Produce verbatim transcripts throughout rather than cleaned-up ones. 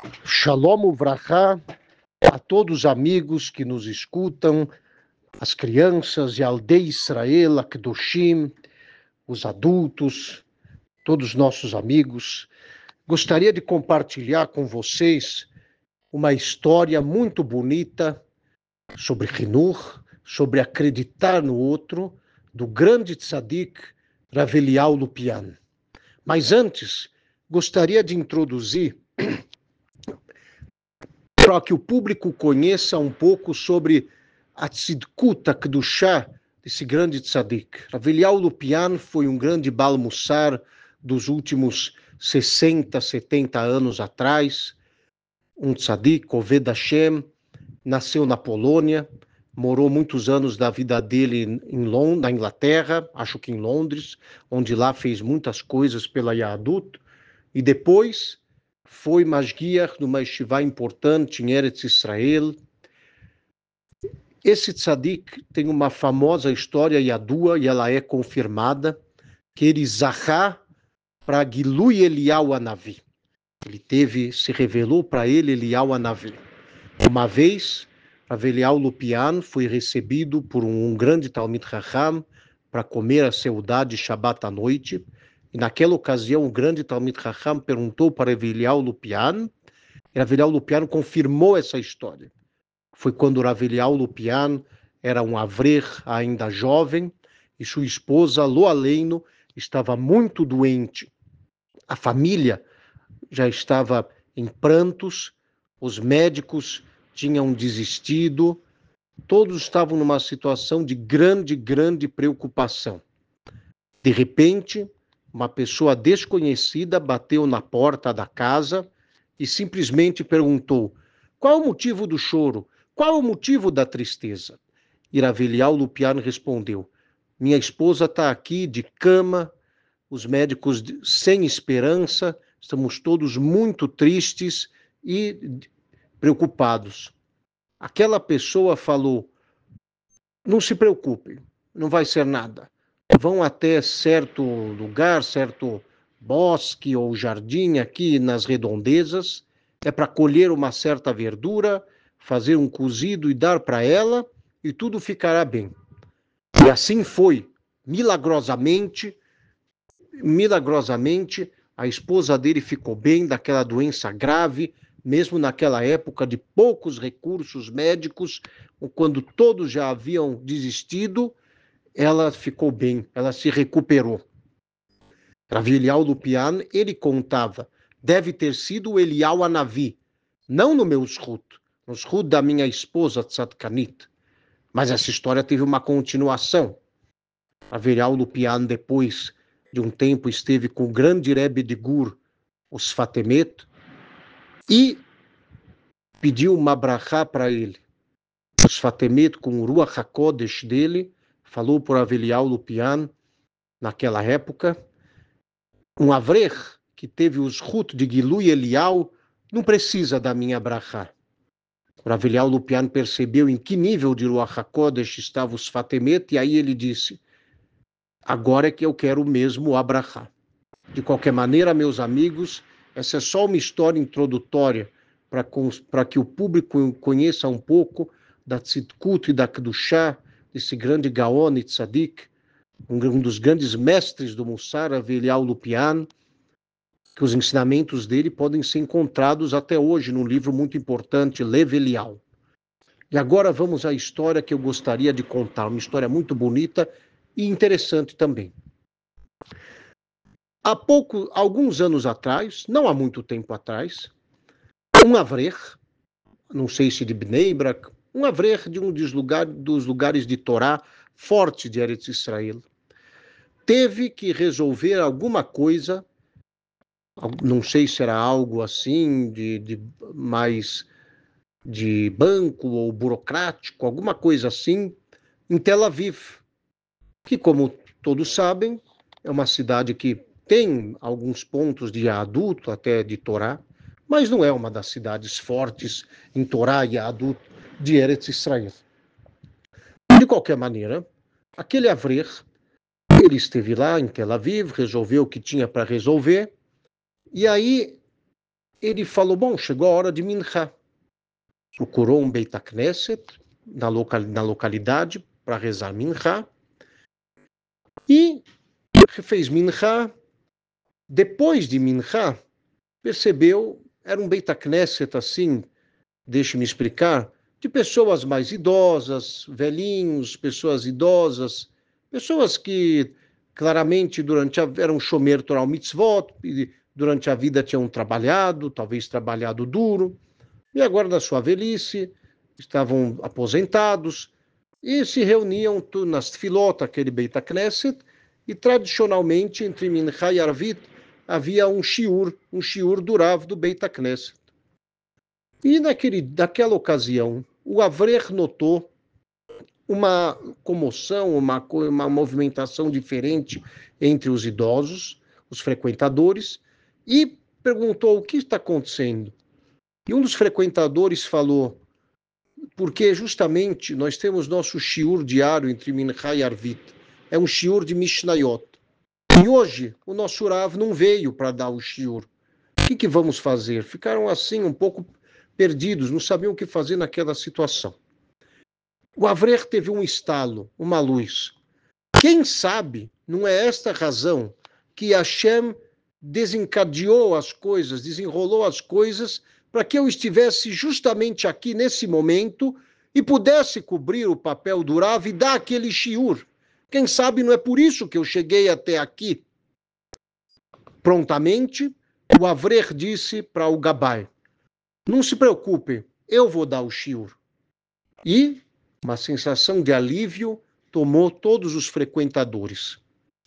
Shalom Uvracha a todos os amigos que nos escutam, as crianças e Aldei Israel, Akdoshim, os adultos, todos os nossos amigos. Gostaria de compartilhar com vocês uma história muito bonita sobre Hinur, sobre acreditar no outro, do grande tzadik Rav Eliyahu Lupian. Mas antes, gostaria de introduzir para que o público conheça um pouco sobre a tzidkut, a kedushá desse grande tzadik. Rav Eliyahu Lupian foi um grande Baal Mussar dos últimos sessenta, setenta anos atrás, um tzadik, Oved Hashem, nasceu na Polônia, morou muitos anos da vida dele em Lond- na Inglaterra, acho que em Londres, onde lá fez muitas coisas pela Yahadut, e depois foi Mashgiach numa yeshiva importante em Eretz Israel. Esse tzadik tem uma famosa história Yadua, e ela é confirmada, que ele zahá para Gilui Eliyahu Hanavi. Ele teve, se revelou para ele Eliyahu Hanavi. Uma vez, Rav Eliyahu Lupian foi recebido por um, um grande Talmid Chacham para comer a seudá de Shabbat à noite. E naquela ocasião, o grande Talmid Chacham perguntou para Rav Eliyahu Lupian, e Rav Eliyahu Lupian confirmou essa história. Foi quando Rav Eliyahu Lupian era um avrer ainda jovem, e sua esposa, Lo Aleinu, estava muito doente. A família já estava em prantos, os médicos tinham desistido, todos estavam numa situação de grande, grande preocupação. De repente, uma pessoa desconhecida bateu na porta da casa e simplesmente perguntou: qual o motivo do choro? Qual o motivo da tristeza? E Rav Eliyahu Lupian respondeu: minha esposa está aqui de cama, os médicos sem esperança, estamos todos muito tristes e preocupados. Aquela pessoa falou: não se preocupem, não vai ser nada. Vão até certo lugar, certo bosque ou jardim aqui nas redondezas, é para colher uma certa verdura, fazer um cozido e dar para ela, e tudo ficará bem. E assim foi, milagrosamente, milagrosamente, a esposa dele ficou bem daquela doença grave, mesmo naquela época de poucos recursos médicos, quando todos já haviam desistido, ela ficou bem, ela se recuperou. Rav Eliyahu Lupian, ele contava, deve ter sido o Eliyahu Hanavi, não no meu shut, no shut da minha esposa Tzadkanit. Mas essa história teve uma continuação. Rav Eliyahu Lupian, depois de um tempo, esteve com o grande Rebbe de Gur, o Sfat Emet, e pediu uma brachá para ele. O Sfat Emet, com o Ruach HaKodesh dele, falou por Rav Eliyahu Lupian, naquela época, um avrer que teve os Zhut de Gilui Eliyahu não precisa da minha brachá. O Rav Eliyahu Lupian percebeu em que nível de Ruach HaKodesh estava o Sfat Emet, e aí ele disse: agora é que eu quero mesmo a brachá. De qualquer maneira, meus amigos, essa é só uma história introdutória para que o público conheça um pouco da tzidkut e da kedushá, desse grande Gaon e tzadik, um dos grandes mestres do Mussar, Rav Eliyahu Lupian, que os ensinamentos dele podem ser encontrados até hoje num livro muito importante, Lev Eliyahu. E agora vamos à história que eu gostaria de contar, uma história muito bonita e interessante também. Há pouco, alguns anos atrás, não há muito tempo atrás, um avrer, não sei se de Bnei Brak, um avrer de um dos, lugar, dos lugares de Torá forte de Eretz Israel, teve que resolver alguma coisa, não sei se era algo assim, de, de mais de banco ou burocrático, alguma coisa assim, em Tel Aviv, que, como todos sabem, é uma cidade que tem alguns pontos de adulto, até de Torá, mas não é uma das cidades fortes em Torá e adulto de Eretz Israel. De qualquer maneira, aquele avrer, ele esteve lá em Tel Aviv, resolveu o que tinha para resolver, e aí ele falou, bom, chegou a hora de Mincha. Procurou um Beit Knesset na, local, na localidade para rezar Mincha e fez Mincha. Depois de Mincha, percebeu, era um Beit Knesset assim, deixe-me explicar, de pessoas mais idosas, velhinhos, pessoas idosas, pessoas que claramente durante a, eram shomer Torah mitzvot, e durante a vida tinham trabalhado, talvez trabalhado duro, e agora na sua velhice estavam aposentados e se reuniam nas tefilot, aquele Beit Knesset, e tradicionalmente entre Mincha e Arvit havia um shiur, um shiur do Rav do Beit Knesset. E naquele, naquela ocasião, o Avrer notou uma comoção, uma, uma movimentação diferente entre os idosos, os frequentadores, e perguntou o que está acontecendo. E um dos frequentadores falou, porque justamente nós temos nosso shiur diário entre Mincha e Arvit, é um shiur de Mishnayot. E hoje o nosso Rav não veio para dar o shiur. O que, que vamos fazer? Ficaram assim um pouco perdidos, não sabiam o que fazer naquela situação. O Avrer teve um estalo, uma luz. Quem sabe não é esta razão que Hashem desencadeou as coisas, desenrolou as coisas para que eu estivesse justamente aqui nesse momento e pudesse cobrir o papel do Rav e dar aquele shiur. Quem sabe não é por isso que eu cheguei até aqui. Prontamente, o Avrer disse para o Gabai, não se preocupe, eu vou dar o shiur. E uma sensação de alívio tomou todos os frequentadores.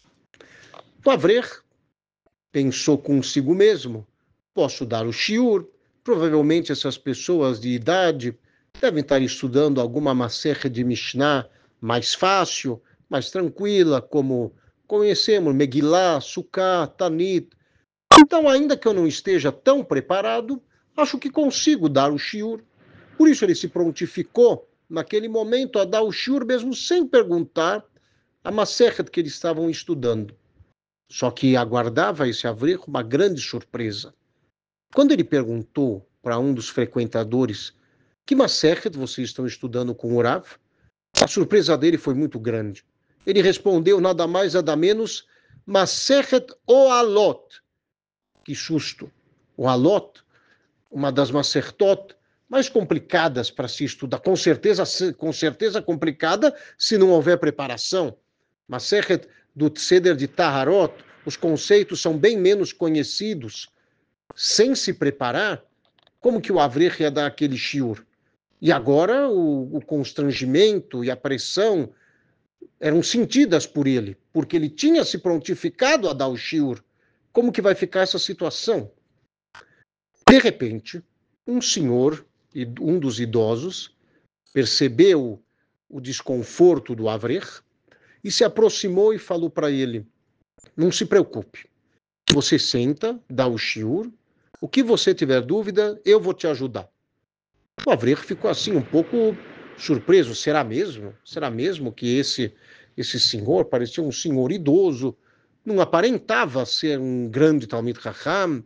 O Avrer pensou consigo mesmo, posso dar o shiur, provavelmente essas pessoas de idade devem estar estudando alguma macerra de Mishnah mais fácil, mais tranquila, como conhecemos, Megillah, Sukkah, Tanit. Então, ainda que eu não esteja tão preparado, acho que consigo dar o shiur. Por isso ele se prontificou, naquele momento, a dar o shiur, mesmo sem perguntar a macerra que eles estavam estudando. Só que aguardava esse Avrer uma grande surpresa. Quando ele perguntou para um dos frequentadores que macerra vocês estão estudando com o Rav, a surpresa dele foi muito grande. Ele respondeu nada mais, nada menos, Masechet Oalot. Que susto! O Alot, uma das Masertot mais complicadas para se estudar, com certeza, com certeza complicada se não houver preparação. Masechet do Tzeder de Taharot, os conceitos são bem menos conhecidos. Sem se preparar, como que o Avrer ia dar aquele shiur? E agora o, o constrangimento e a pressão eram sentidas por ele, porque ele tinha se prontificado a dar o shiur. Como que vai ficar essa situação? De repente, um senhor, um dos idosos, percebeu o desconforto do Avrer e se aproximou e falou para ele, não se preocupe, você senta, dá o shiur, o que você tiver dúvida, eu vou te ajudar. O Avrer ficou assim um pouco surpreso, será mesmo? Será mesmo que esse, esse senhor parecia um senhor idoso, não aparentava ser um grande Talmid Chacham,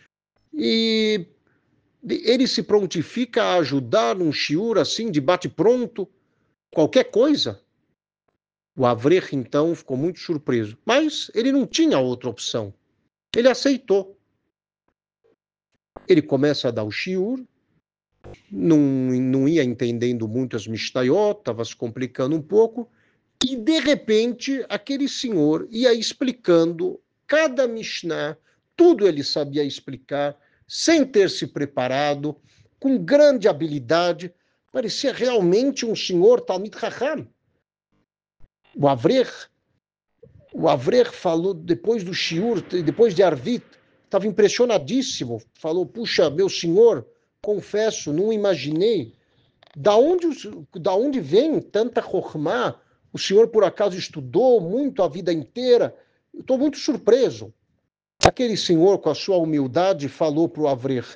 e ele se prontifica a ajudar num shiur assim, de bate-pronto, qualquer coisa. O Avrer, então, ficou muito surpreso, mas ele não tinha outra opção. Ele aceitou. Ele começa a dar o shiur, não, não ia entendendo muito as Mishnayot, estava se complicando um pouco, e, de repente, aquele senhor ia explicando cada Mishnah, tudo ele sabia explicar, sem ter se preparado, com grande habilidade, parecia realmente um senhor Talmid Chacham. O Avrer, o Avrer falou, depois do shiur, depois de Arvit, estava impressionadíssimo, falou, puxa, meu senhor, confesso, não imaginei, da onde, da onde vem tanta chokhmah? O senhor, por acaso, estudou muito a vida inteira? Eu estou muito surpreso. Aquele senhor, com a sua humildade, falou para o Avrer.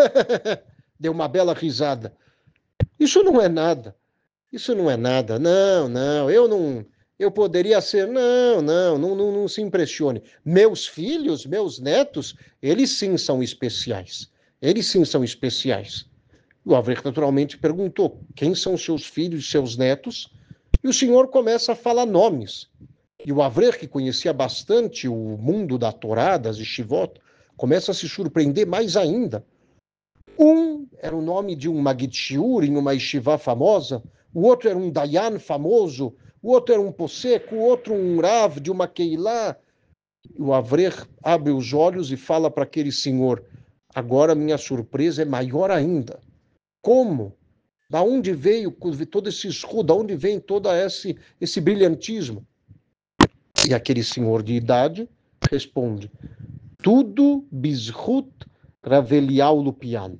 Deu uma bela risada. Isso não é nada. Isso não é nada. Não, não, eu não... Eu poderia ser... Não, não, não, não, não se impressione. Meus filhos, meus netos, eles sim são especiais. Eles sim são especiais. O Avrecht naturalmente perguntou quem são seus filhos e seus netos, e o senhor começa a falar nomes. E o Avrecht, que conhecia bastante o mundo da Torá, das Yeshivot, começa a se surpreender mais ainda. Um era o nome de um Magid Shiur em uma Yeshivá famosa, o outro era um Dayan famoso, o outro era um Posek, o outro um Rav de uma Keilah. O Avrecht abre os olhos e fala para aquele senhor, agora minha surpresa é maior ainda. Como? Da onde veio todo esse escudo? Da onde vem todo esse, esse brilhantismo? E aquele senhor de idade responde, tudo bizhut Ravelial Lupian.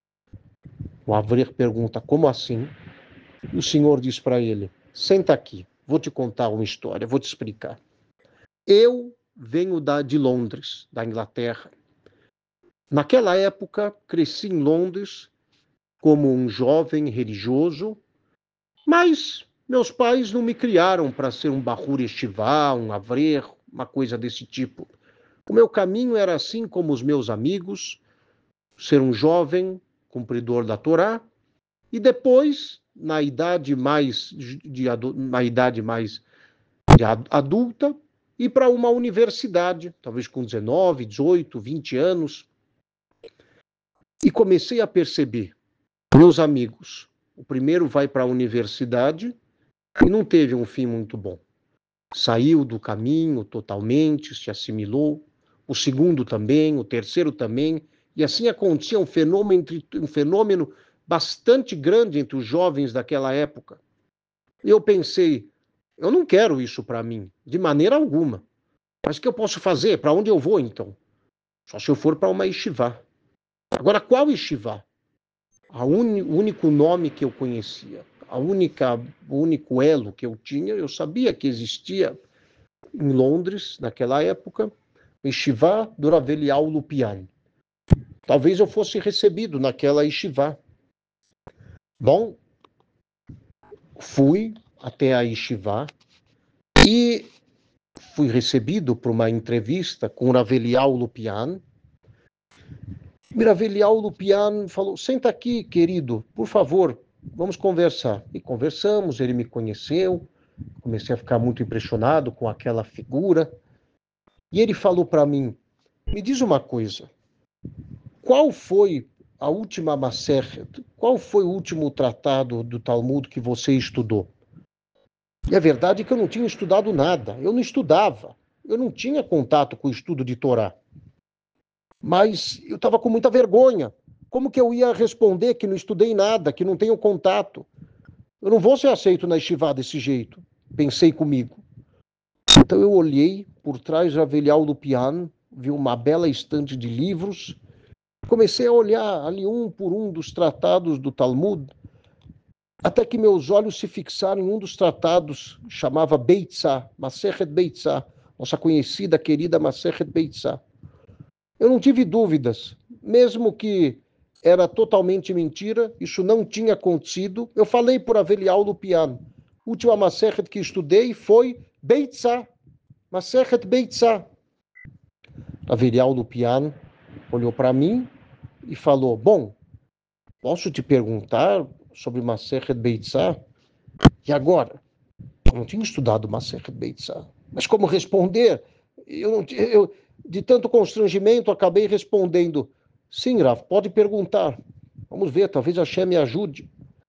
O Avrecht pergunta, como assim? E o senhor diz para ele, senta aqui, vou te contar uma história, vou te explicar. Eu venho da, de Londres, da Inglaterra. Naquela época, cresci em Londres como um jovem religioso, mas meus pais não me criaram para ser um Bahur Yeshivá, um Avrecht, uma coisa desse tipo. O meu caminho era assim como os meus amigos, ser um jovem cumpridor da Torá, e depois, na idade mais, de, na idade mais de adulta, ir para uma universidade, talvez com dezenove, dezoito, vinte anos. E comecei a perceber, meus amigos, o primeiro vai para a universidade e não teve um fim muito bom. Saiu do caminho totalmente, se assimilou. O segundo também, o terceiro também. E assim acontecia um fenômeno, um fenômeno bastante grande entre os jovens daquela época. E eu pensei, eu não quero isso para mim, de maneira alguma. Mas o que eu posso fazer? Para onde eu vou, então? Só se eu for para uma yeshivá. Agora, qual yeshivá? A uni, o único nome que eu conhecia, a única, o único elo que eu tinha, eu sabia que existia em Londres, naquela época, o Yeshivá do Rav Eliyahu Lupian. Talvez eu fosse recebido naquela Yeshivá. Bom, fui até a Yeshivá e fui recebido por uma entrevista com o Rav Eliyahu Lupian. O Rav Eliyahu Lupian falou, senta aqui, querido, por favor, vamos conversar. E conversamos, ele me conheceu, comecei a ficar muito impressionado com aquela figura. E ele falou para mim, me diz uma coisa, qual foi a última Masechet, qual foi o último tratado do Talmud que você estudou? E a verdade é que eu não tinha estudado nada, eu não estudava, eu não tinha contato com o estudo de Torá. Mas eu estava com muita vergonha. Como que eu ia responder que não estudei nada, que não tenho contato? Eu não vou ser aceito na Yeshivá desse jeito, pensei comigo. Então eu olhei por trás da Avelial Lupian, vi uma bela estante de livros, comecei a olhar ali um por um dos tratados do Talmud, até que meus olhos se fixaram em um dos tratados, chamava Beitzá, Masechet Beitzá, nossa conhecida, querida Masechet Beitzá. Eu não tive dúvidas, mesmo que era totalmente mentira, isso não tinha acontecido. Eu falei por Avelial Lupian, a última Masechet que estudei foi Beitzá, Masechet Beitzá. Avelial Lupian olhou para mim e falou, bom, posso te perguntar sobre Masechet Beitzá? E agora? Eu não tinha estudado Masechet Beitzá. Mas como responder? Eu não, eu, de tanto constrangimento, acabei respondendo, sim, Rav, pode perguntar. Vamos ver, talvez a Hashem me ajude.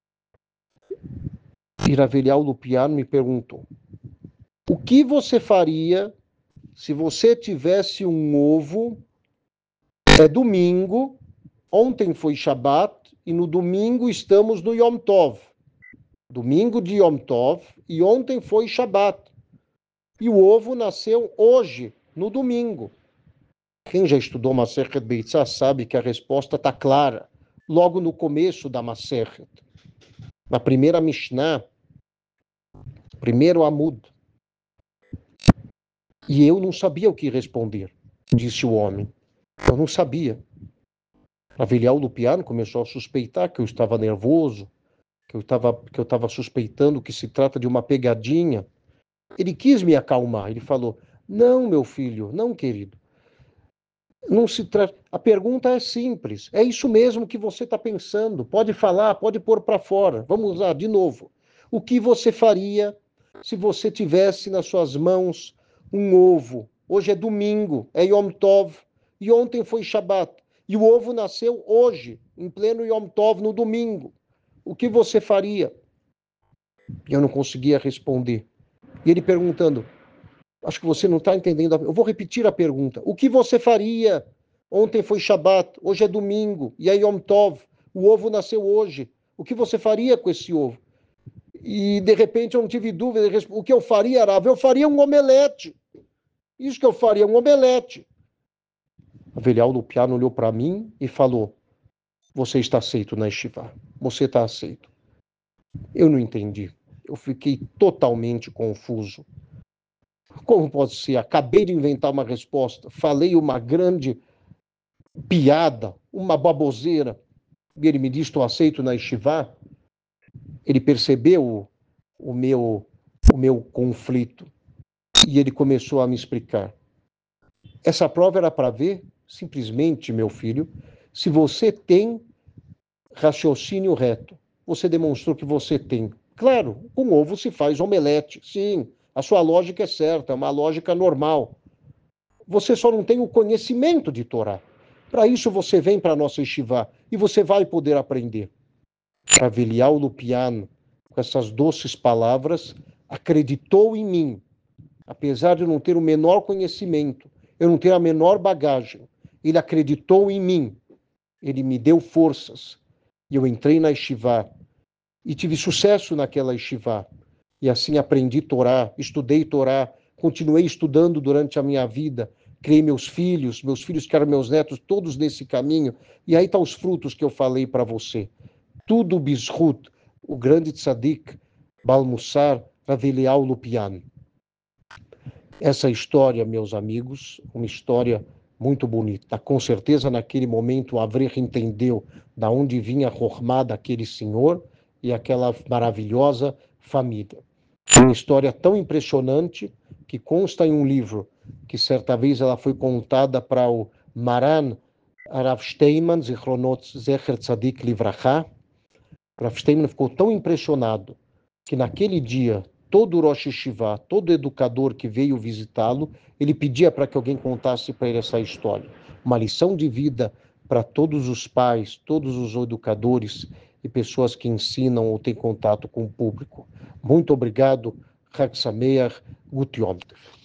E Rav Eliyahu Lupian me perguntou, o que você faria se você tivesse um ovo, é domingo, ontem foi Shabat, e no domingo estamos no Yom Tov. Domingo de Yom Tov, e ontem foi Shabat. E o ovo nasceu hoje, no domingo. Quem já estudou Masechet Beitzá sabe que a resposta está clara. Logo no começo da Masechet. Na primeira Mishnah, primeiro Amud. E eu não sabia o que responder, disse o homem. Eu não sabia. Rav Eliyahu Lupian começou a suspeitar que eu estava nervoso, que eu estava, que eu estava suspeitando que se trata de uma pegadinha. Ele quis me acalmar, ele falou, não, meu filho, não, querido. Não se tra... A pergunta é simples. É isso mesmo que você está pensando. Pode falar, pode pôr para fora. Vamos lá, de novo. O que você faria se você tivesse nas suas mãos um ovo? Hoje é domingo, é Yom Tov, e ontem foi Shabat. E o ovo nasceu hoje, em pleno Yom Tov, no domingo. O que você faria? E eu não conseguia responder. E ele perguntando, acho que você não está entendendo. Eu vou repetir a pergunta. O que você faria? Ontem foi Shabat, hoje é domingo, e é Yom Tov. O ovo nasceu hoje. O que você faria com esse ovo? E, de repente, eu não tive dúvida. O que eu faria, Rav? Eu faria um omelete. Isso que eu faria, um omelete. A Velial Lupiano olhou para mim e falou, você está aceito na Yeshiva. Você está aceito. Eu não entendi. Eu fiquei totalmente confuso. Como pode ser? Acabei de inventar uma resposta. Falei uma grande piada, uma baboseira. E ele me diz, estou aceito na Yeshiva. Ele percebeu o meu, o meu conflito. E ele começou a me explicar. Essa prova era para ver, simplesmente, meu filho, se você tem raciocínio reto. Você demonstrou que você tem. Claro, com ovo se faz omelete. Sim, a sua lógica é certa, é uma lógica normal. Você só não tem o conhecimento de Torá. Para isso você vem para a nossa yeshiva e você vai poder aprender. Ravelial Lupiano, com essas doces palavras, acreditou em mim, apesar de eu não ter o menor conhecimento, eu não ter a menor bagagem. Ele acreditou em mim, ele me deu forças, e eu entrei na yeshiva, e tive sucesso naquela yeshiva, e assim aprendi Torá, estudei Torá, continuei estudando durante a minha vida, criei meus filhos, meus filhos que eram meus netos, todos nesse caminho, e aí estão os frutos que eu falei para você. Tudo Bizhut, o grande tzadik, Balmussar, Ravelial Lupian. Essa história, meus amigos, uma história muito bonita. Com certeza, naquele momento, o Avrech entendeu da onde vinha a Rohmá daquele senhor e aquela maravilhosa família. Uma história tão impressionante que consta em um livro que certa vez ela foi contada para o Maran Rav Steinman, Zichronot Zecher Tzadik Livrachá. Rav Steinman ficou tão impressionado que naquele dia todo Rosh Yeshiva, todo educador que veio visitá-lo, ele pedia para que alguém contasse para ele essa história. Uma lição de vida para todos os pais, todos os educadores e pessoas que ensinam ou têm contato com o público. Muito obrigado, Chag Sameach, Gut Yom Tov.